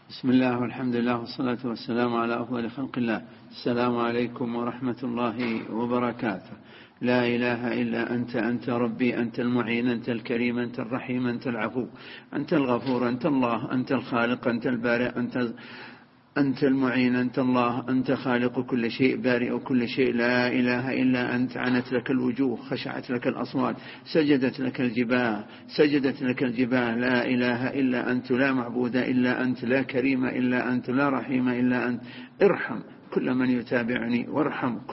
بسم الله والحمد لله والصلاة والسلام على أفضل خلق الله. السلام عليكم ورحمة الله وبركاته. لا إله إلا أنت ربي، أنت المعين، أنت الكريم، أنت الرحيم، أنت العفو، أنت الغفور، أنت الله، أنت الخالق، أنت البارئ، أنت المعين، أنت الله، أنت خالق كل شيء، بارئ كل شيء. لا إله إلا أنت. عنت لك الوجوه، خشعت لك الأصوات، سجدت لك الجبال. لا إله إلا أنت، لا معبود إلا أنت، لا كريم إلا أنت، لا رحيم إلا أنت. ارحم كل من يتابعني، وارحم